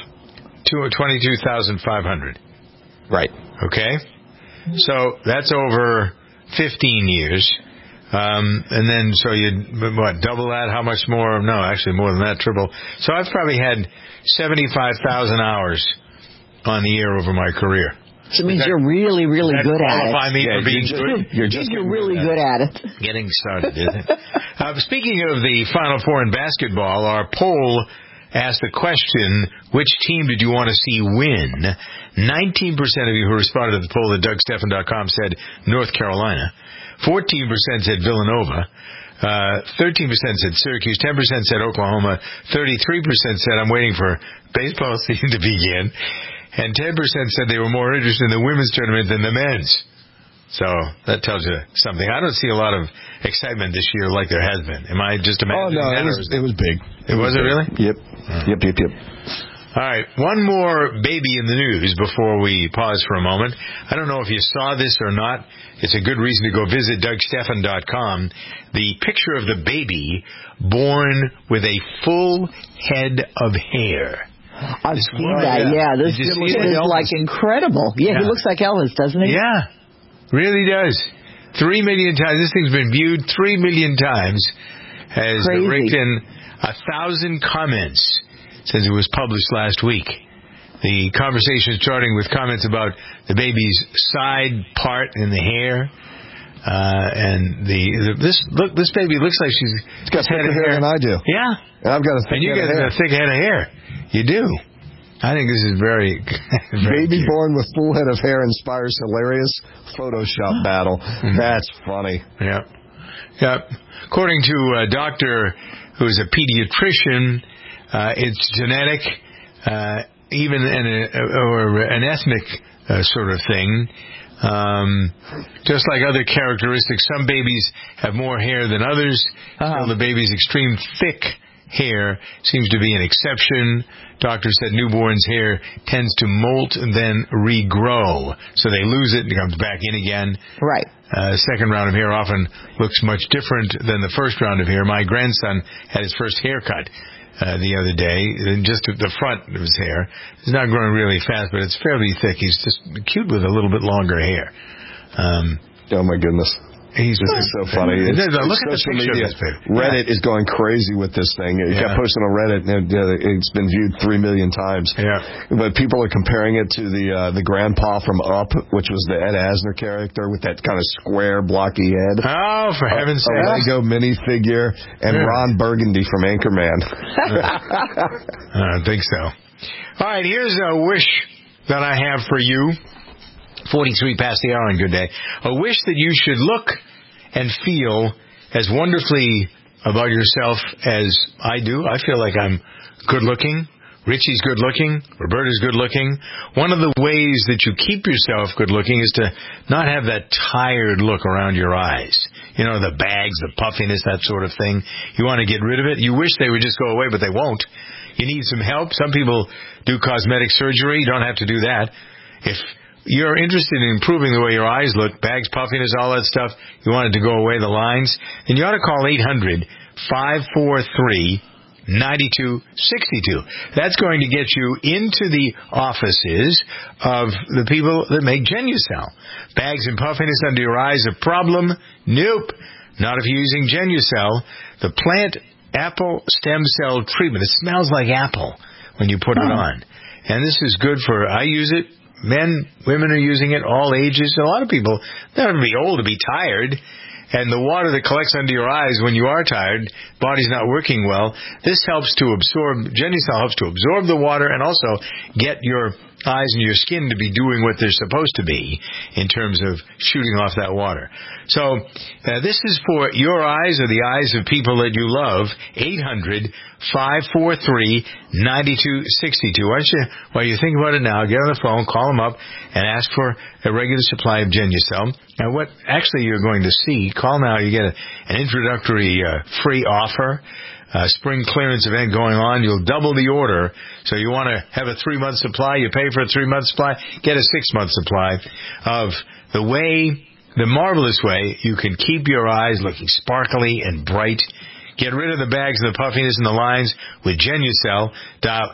Speaker 4: 22,500.
Speaker 2: Right. Okay. So that's over 15 years. And then, so double that? How much more? No, actually more than that, triple. So I've probably had 75,000 hours on the air over my career.
Speaker 3: So it means you're really, really good at it.
Speaker 2: Qualify me for being good?
Speaker 3: You're really good at it.
Speaker 2: Getting started, isn't it? Speaking of the Final Four in basketball, our poll asked the question, which team did you want to see win? 19% of you who responded to the poll at DougStephan.com said North Carolina. 14% said Villanova. 13% said Syracuse. 10% said Oklahoma. 33% said I'm waiting for baseball season to begin. And 10% said they were more interested in the women's tournament than the men's. So that tells you something. I don't see a lot of excitement this year like there has been. Am I just imagining that?
Speaker 4: Oh, no, it was big.
Speaker 2: Was it really?
Speaker 4: Yep. Yep.
Speaker 2: All right, one more baby in the news before we pause for a moment. I don't know if you saw this or not. It's a good reason to go visit DougStephan.com. The picture of the baby born with a full head of hair.
Speaker 3: I've seen that, yeah. This is like incredible. Yeah, he looks like Elvis, doesn't he?
Speaker 2: Yeah, really does. 3 million times. This thing's been viewed 3 million times. Has raked in 1,000 comments since it was published last week. The conversation is starting with comments about the baby's side part in the hair. And this baby looks like she's
Speaker 4: got thicker hair than I do.
Speaker 2: Yeah.
Speaker 4: And I've got a thick head of hair.
Speaker 2: A thick head of hair. You do. I think this is very
Speaker 4: baby
Speaker 2: cute.
Speaker 4: Born with full head of hair inspires hilarious Photoshop battle. That's funny.
Speaker 2: Yep. According to a doctor who's a pediatrician, it's genetic, even an ethnic sort of thing. Just like other characteristics, some babies have more hair than others. So the baby's extreme thick hair seems to be an exception. Doctor said newborns' hair tends to molt and then regrow. So they lose it and it comes back in again.
Speaker 3: Right.
Speaker 2: Second round of hair often looks much different than the first round of hair. My grandson had his first haircut the other day, and just at the front of his hair. It's not growing really fast, but it's fairly thick. He's just cute with a little bit longer hair.
Speaker 4: Oh, my goodness.
Speaker 2: He's
Speaker 4: so funny.
Speaker 2: Look at the picture of this baby.
Speaker 4: Reddit is going crazy with this thing. It got posted on Reddit, and it's been viewed 3 million times.
Speaker 2: Yeah.
Speaker 4: But people are comparing it to the grandpa from Up, which was the Ed Asner character with that kind of square, blocky head.
Speaker 2: Oh, for heaven's sake.
Speaker 4: A Lego minifigure, and Ron Burgundy from Anchorman.
Speaker 2: I don't think so. All right, here's a wish that I have for you. 43 past the hour on Good Day. A wish that you should look and feel as wonderfully about yourself as I do. I feel like I'm good looking. Richie's good looking. Roberta's good looking. One of the ways that you keep yourself good looking is to not have that tired look around your eyes. You know, the bags, the puffiness, that sort of thing. You want to get rid of it. You wish they would just go away, but they won't. You need some help. Some people do cosmetic surgery. You don't have to do that. If you're interested in improving the way your eyes look, bags, puffiness, all that stuff, you want it to go away, the lines, then you ought to call 800-543-9262. That's going to get you into the offices of the people that make Genucel. Bags and puffiness under your eyes, a problem? Nope. Not if you're using Genucel. The plant apple stem cell treatment. It smells like apple when you put it on. And this is good for, I use it. Men, women are using it, all ages. A lot of people, they don't have to be old to be tired. And the water that collects under your eyes when you are tired, body's not working well, this helps to absorb, Genucel helps to absorb the water and also get your eyes and your skin to be doing what they're supposed to be in terms of shooting off that water. So this is for your eyes or the eyes of people that you love. 800-543-9262. While you think about it now, get on the phone, call them up, and ask for a regular supply of Genucel. Now, what actually you're going to see, call now, you get an introductory free offer. Spring clearance event going on. You'll double the order. So you want to have a 3-month supply. You pay for a 3-month supply. Get a 6-month supply of the marvelous way you can keep your eyes looking sparkly and bright. Get rid of the bags and the puffiness and the lines with Genucel. Dial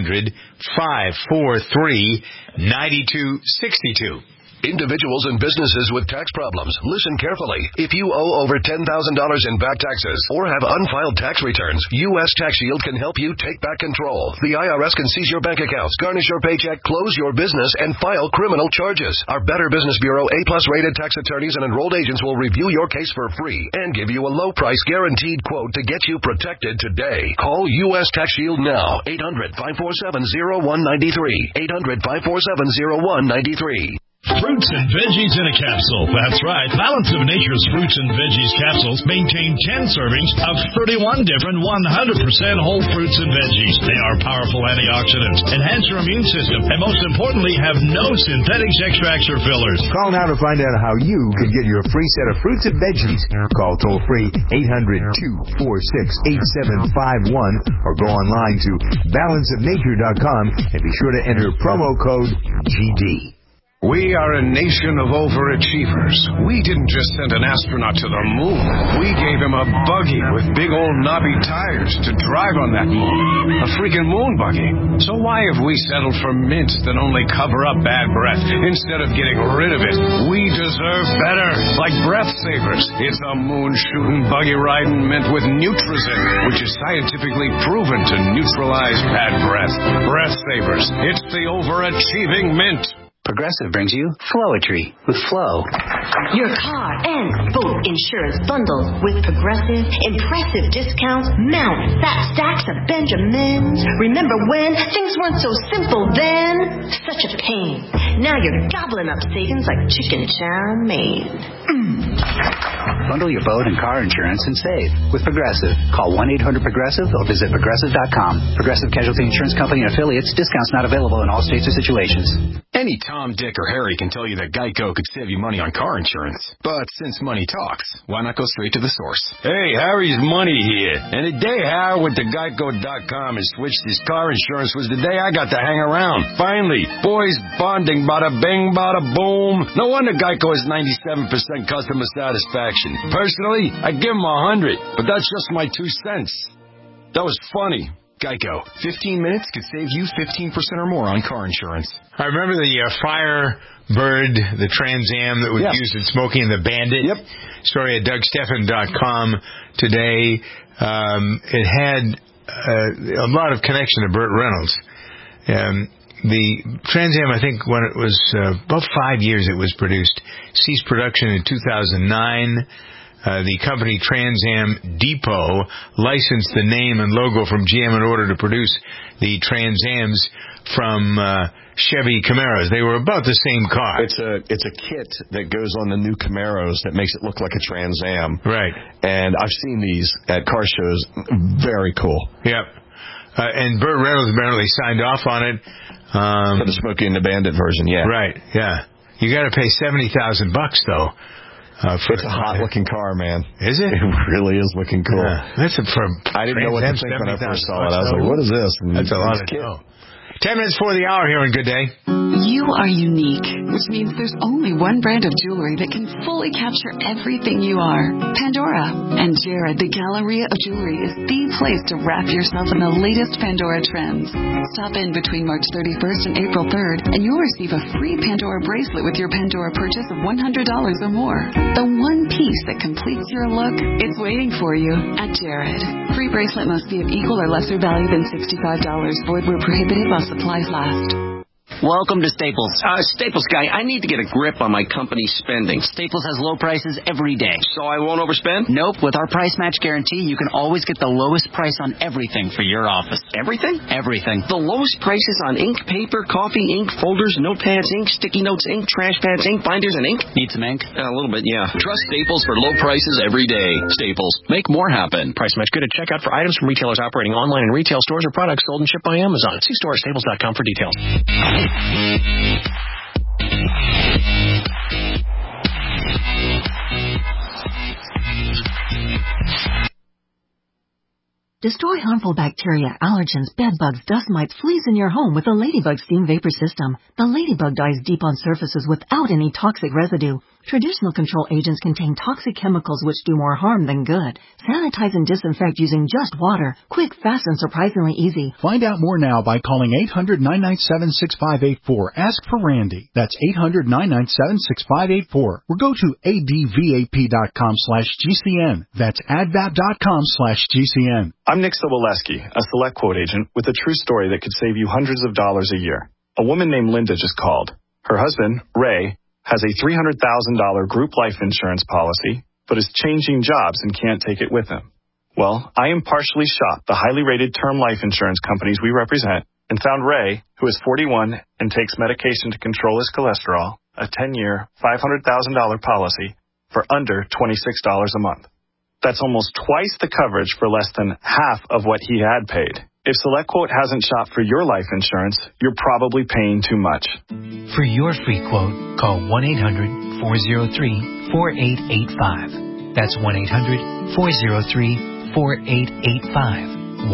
Speaker 2: 800-543-9262.
Speaker 1: Individuals and businesses with tax problems, listen carefully. If you owe over $10,000 in back taxes or have unfiled tax returns, U.S. Tax Shield can help you take back control. The IRS can seize your bank accounts, garnish your paycheck, close your business, and file criminal charges. Our Better Business Bureau A-plus rated tax attorneys and enrolled agents will review your case for free and give you a low-price guaranteed quote to get you protected today. Call U.S. Tax Shield now. 800-547-0193. 800-547-0193.
Speaker 22: Fruits and veggies in a capsule. That's right. Balance of Nature's fruits and veggies capsules maintain 10 servings of 31 different 100% whole fruits and veggies. They are powerful antioxidants, enhance your immune system, and most importantly, have no synthetics, extracts, or fillers.
Speaker 23: Call now to find out how you can get your free set of fruits and veggies. Call toll-free 800-246-8751 or go online to balanceofnature.com and be sure to enter promo code GD.
Speaker 9: We are a nation of overachievers. We didn't just send an astronaut to the moon. We gave him a buggy with big old knobby tires to drive on that moon. A freaking moon buggy. So why have we settled for mints that only cover up bad breath instead of getting rid of it? We deserve better. Like Breath Savers. It's a moon-shooting, buggy-riding mint with Nutrizin, which is scientifically proven to neutralize bad breath. Breath Savers. It's the overachieving mint.
Speaker 24: Progressive brings you Flowetry with Flow.
Speaker 15: Your car and boat insurance bundled with Progressive. Impressive discounts, mount fat stacks of Benjamins. Remember when things weren't so simple then? Such a pain. Now you're gobbling up savings like chicken chow mein.
Speaker 24: Bundle your boat and car insurance and save with Progressive. Call 1-800-PROGRESSIVE or visit Progressive.com. Progressive Casualty Insurance Company and affiliates. Discounts not available in all states or situations.
Speaker 6: Any Tom, Dick, or Harry can tell you that Geico could save you money on car insurance. But since money talks, why not go straight to the source?
Speaker 8: Hey, Harry's Money here. And the day Harry went to Geico.com and switched his car insurance was the day I got to hang around. Finally, boys bonding, bada bing, bada boom. No wonder Geico has 97% customer satisfaction. Personally, I'd give him 100, but that's just my 2 cents. That was funny.
Speaker 6: Geico. 15 minutes could save you 15% or more on car insurance.
Speaker 2: I remember the Firebird, the Trans Am that was used in Smokey and the Bandit.
Speaker 4: Yep.
Speaker 2: Story at DougStephan.com today. It had a lot of connection to Burt Reynolds. The Trans Am, I think, when it was about 5 years it was produced, ceased production in 2009. The company Trans Am Depot licensed the name and logo from GM in order to produce the Trans Ams from Chevy Camaros. They were about the same car.
Speaker 4: It's a kit that goes on the new Camaros that makes it look like a Trans Am.
Speaker 2: Right.
Speaker 4: And I've seen these at car shows. Very cool.
Speaker 2: Yep. And Burt Reynolds apparently signed off on it.
Speaker 4: For the Smokey and the Bandit version, yeah.
Speaker 2: Right, yeah. You got to pay $70,000 though.
Speaker 4: It's a hot-looking car, man.
Speaker 2: Is it?
Speaker 4: It really is looking cool.
Speaker 2: Yeah.
Speaker 4: I didn't know what to think when I first saw it. I was like, what is this? And
Speaker 2: that's a lot of dough. 10 minutes before the hour here on Good Day.
Speaker 25: You are unique, which means there's only one brand of jewelry that can fully capture everything you are. Pandora. And Jared, the Galleria of Jewelry, is the place to wrap yourself in the latest Pandora trends. Stop in between March 31st and April 3rd, and you'll receive a free Pandora bracelet with your Pandora purchase of $100 or more. The one piece that completes your look, it's waiting for you at Jared. Free bracelet must be of equal or lesser value than $65. Void where prohibited while supplies last.
Speaker 10: Welcome to Staples. Staples guy, I need to get a grip on my company's spending.
Speaker 11: Staples has low prices every day.
Speaker 10: So I won't overspend?
Speaker 11: Nope. With our price match guarantee, you can always get the lowest price on everything for your office.
Speaker 10: Everything?
Speaker 11: Everything.
Speaker 10: The lowest prices on ink, paper, coffee, ink, folders, notepads, ink, sticky notes, ink, trash pads, ink, binders, and ink?
Speaker 11: Need some ink?
Speaker 10: A little bit, yeah. Trust Staples for low prices every day. Staples. Make more happen.
Speaker 12: Price match good at checkout for items from retailers operating online in retail stores or products sold and shipped by Amazon. See store at staples.com for details.
Speaker 13: Destroy harmful bacteria, allergens, bed bugs, dust mites, fleas in your home with the Ladybug Steam Vapor System. The Ladybug dives deep on surfaces without any toxic residue. Traditional control agents contain toxic chemicals which do more harm than good. Sanitize and disinfect using just water. Quick, fast, and surprisingly easy.
Speaker 20: Find out more now by calling 800-997-6584. Ask for Randy. That's 800-997-6584. Or go to advap.com/GCN. That's advap.com/GCN.
Speaker 14: I'm Nick Soboleski, a Select Quote agent with a true story that could save you hundreds of dollars a year. A woman named Linda just called. Her husband, Ray, has a $300,000 group life insurance policy, but is changing jobs and can't take it with him. Well, I impartially shopped the highly rated term life insurance companies we represent and found Ray, who is 41 and takes medication to control his cholesterol, a 10-year, $500,000 policy for under $26 a month. That's almost twice the coverage for less than half of what he had paid. If SelectQuote hasn't shopped for your life insurance, you're probably paying too much.
Speaker 26: For your free quote, call 1-800-403-4885. That's 1-800-403-4885.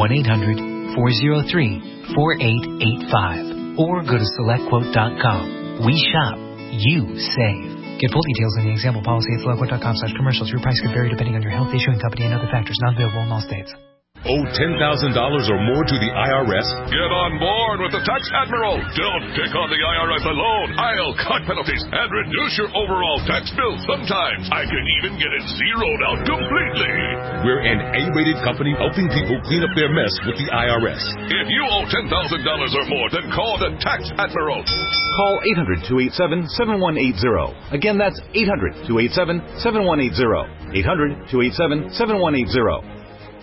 Speaker 26: 1-800-403-4885. Or go to SelectQuote.com. We shop. You save. Get full details in the example policy at SelectQuote.com/commercials. Your price could vary depending on your health, issuing company, and other factors. Not available in all states.
Speaker 27: Owe $10,000 or more to the IRS?
Speaker 28: Get on board with the Tax Admiral. Don't take on the IRS alone. I'll cut penalties and reduce your overall tax bill. Sometimes I can even get it zeroed out completely.
Speaker 27: We're an A-rated company helping people clean up their mess with the IRS.
Speaker 28: If you owe $10,000 or more, then call the Tax Admiral.
Speaker 29: Call 800-287-7180. Again, that's 800-287-7180. 800-287-7180.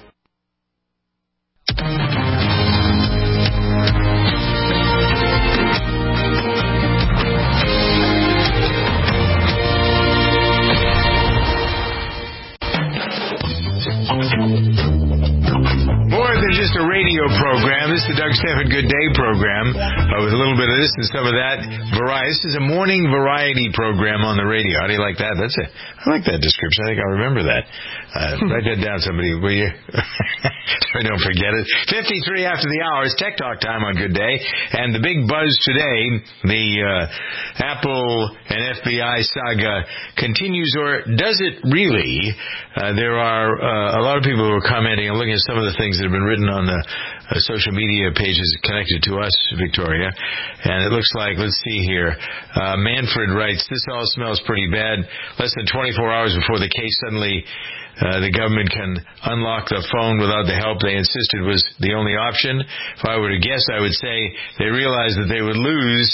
Speaker 2: More than just a radio program. This is the Doug Stanford Good Day program with a little bit of this and some of that variety. This is a morning variety program on the radio. How do you like that? I like that description. I think I'll remember that. Write that down, somebody, will you? So I don't forget it. 53 after the hour is Tech Talk time on Good Day. And the big buzz today, the Apple and FBI saga continues, or does it really? There are a lot of people who are commenting and looking at some of the things that have been written on the social media pages connected to us, Victoria. And it looks like, let's see here, Manfred writes, this all smells pretty bad. Less than 24 hours before the case, suddenly the government can unlock the phone without the help they insisted was the only option. If I were to guess, I would say they realized that they would lose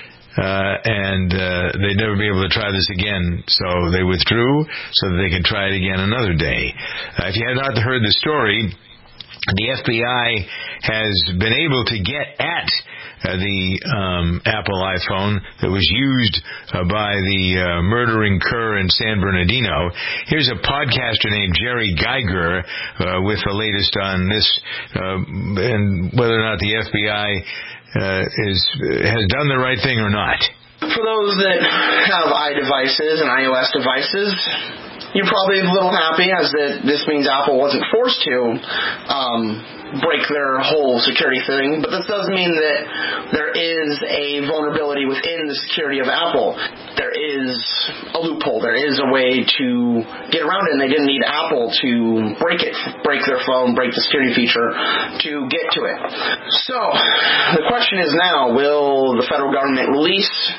Speaker 2: and they'd never be able to try this again. So they withdrew so that they could try it again another day. If you have not heard the story, the FBI has been able to get at the Apple iPhone that was used by the murdering cur in San Bernardino. Here's a podcaster named Jerry Geiger with the latest on this and whether or not the FBI has done the right thing or not.
Speaker 30: For those that have iDevices and iOS devices, you're probably a little happy as that this means Apple wasn't forced to break their whole security thing, but this does mean that there is a vulnerability within the security of Apple. There is a loophole. There is a way to get around it, and they didn't need Apple to break it, break their phone, break the security feature to get to it. So the question is now, will the federal government release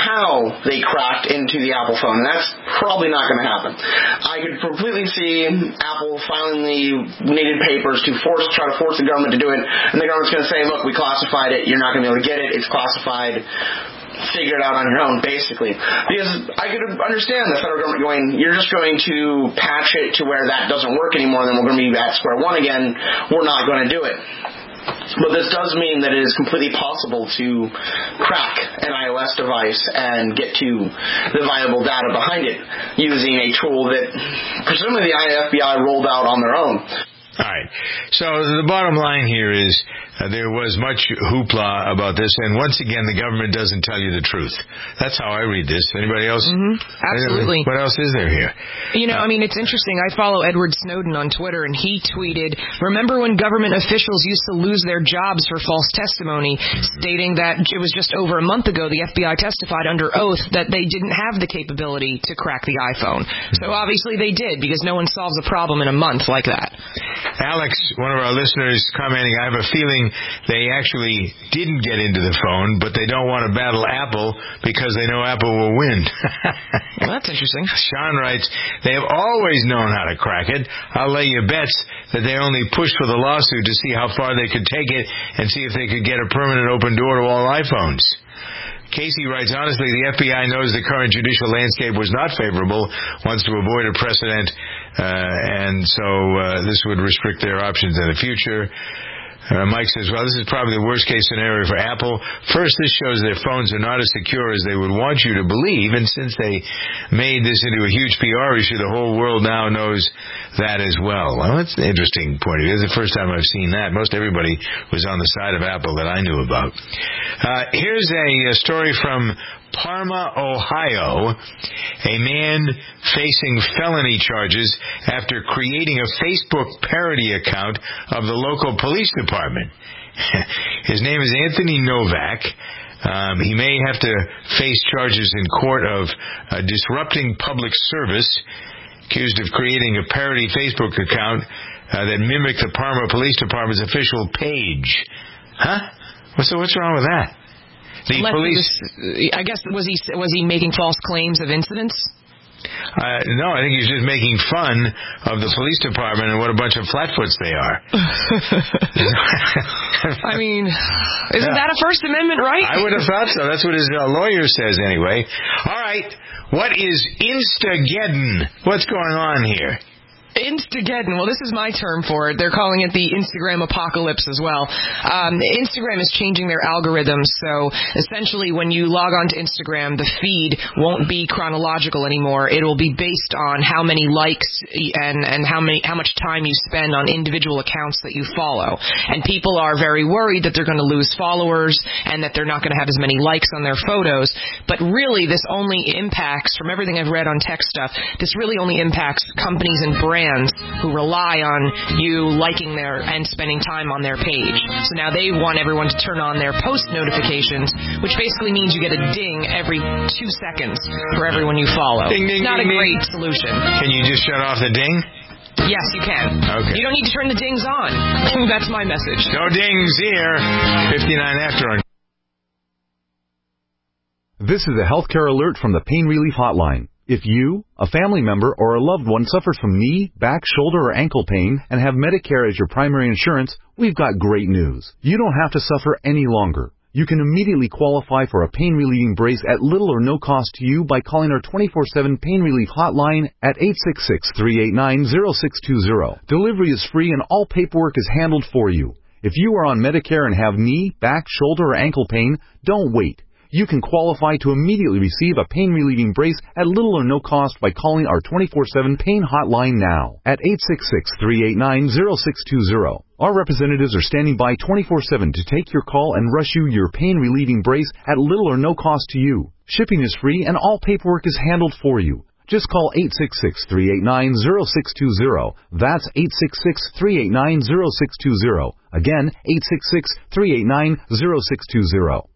Speaker 30: how they cracked into the Apple phone, and that's probably not going to happen. I could completely see Apple filing the needed papers to try to force the government to do it, and the government's going to say, look, we classified it, you're not going to be able to get it, it's classified, figure it out on your own, basically. Because I could understand the federal government going, you're just going to patch it to where that doesn't work anymore, then we're going to be at square one again, we're not going to do it. But this does mean that it is completely possible to crack an iOS device and get to the viable data behind it using a tool that presumably the FBI rolled out on their own.
Speaker 2: All right. So the bottom line here is there was much hoopla about this, and once again, the government doesn't tell you the truth. That's how I read this. Anybody else?
Speaker 1: Mm-hmm. Absolutely.
Speaker 2: What else is there here?
Speaker 1: It's interesting. I follow Edward Snowden on Twitter, and he tweeted, remember when government officials used to lose their jobs for false testimony, stating that it was just over a month ago the FBI testified under oath that they didn't have the capability to crack the iPhone. So obviously they did, because no one solves a problem in a month like that.
Speaker 2: Alex, one of our listeners, commenting, I have a feeling they actually didn't get into the phone, but they don't want to battle Apple because they know Apple will win.
Speaker 1: Well, that's interesting.
Speaker 2: Sean writes, they have always known how to crack it. I'll lay you bets that they only pushed for the lawsuit to see how far they could take it and see if they could get a permanent open door to all iPhones. Casey writes, honestly, the FBI knows the current judicial landscape was not favorable, wants to avoid a precedent, and so this would restrict their options in the future. Mike says, well, this is probably the worst-case scenario for Apple. First, this shows their phones are not as secure as they would want you to believe, and since they made this into a huge PR issue, the whole world now knows that as well. Well, that's an interesting point of view. It's the first time I've seen that. Most everybody was on the side of Apple that I knew about. Here's a story from Parma, Ohio. A man facing felony charges after creating a Facebook parody account of the local police department. His name is Anthony Novak. He may have to face charges in court of disrupting public service, accused of creating a parody Facebook account that mimicked the Parma Police Department's official page. Huh? What's wrong with that? The police.
Speaker 1: I guess was he making false claims of incidents?
Speaker 2: No, I think he's just making fun of the police department and what a bunch of flatfoots they are.
Speaker 1: I mean, isn't that a First Amendment right?
Speaker 2: I would have thought so. That's what his lawyer says anyway. All right, what is Instageddon? What's going on here?
Speaker 1: Instageddon. Well, this is my term for it. They're calling it the Instagram apocalypse as well. Instagram is changing their algorithms, so essentially when you log on to Instagram, the feed won't be chronological anymore. It will be based on how many likes and how much time you spend on individual accounts that you follow. And people are very worried that they're going to lose followers and that they're not going to have as many likes on their photos. But really, this only impacts, from everything I've read on tech stuff, this really only impacts companies and brands who rely on you liking and spending time on their page. So now they want everyone to turn on their post notifications, which basically means you get a ding every 2 seconds for everyone you follow.
Speaker 2: Ding, ding,
Speaker 1: it's not
Speaker 2: ding,
Speaker 1: a great
Speaker 2: ding.
Speaker 1: solution.
Speaker 2: Can you just shut off the ding?
Speaker 1: Yes, you can.
Speaker 2: Okay.
Speaker 1: You don't need to turn the dings on. That's my message.
Speaker 2: No dings here. 59 after on.
Speaker 3: This is a healthcare alert from the Pain Relief Hotline. If you, a family member, or a loved one suffers from knee, back, shoulder, or ankle pain and have Medicare as your primary insurance, we've got great news. You don't have to suffer any longer. You can immediately qualify for a pain-relieving brace at little or no cost to you by calling our 24/7 Pain Relief Hotline at 866-389-0620. Delivery is free and all paperwork is handled for you. If you are on Medicare and have knee, back, shoulder, or ankle pain, don't wait. You can qualify to immediately receive a pain-relieving brace at little or no cost by calling our 24/7 Pain Hotline now at 866-389-0620. Our representatives are standing by 24/7 to take your call and rush you your pain-relieving brace at little or no cost to you. Shipping is free and all paperwork is handled for you. Just call 866-389-0620. That's 866-389-0620. Again, 866-389-0620.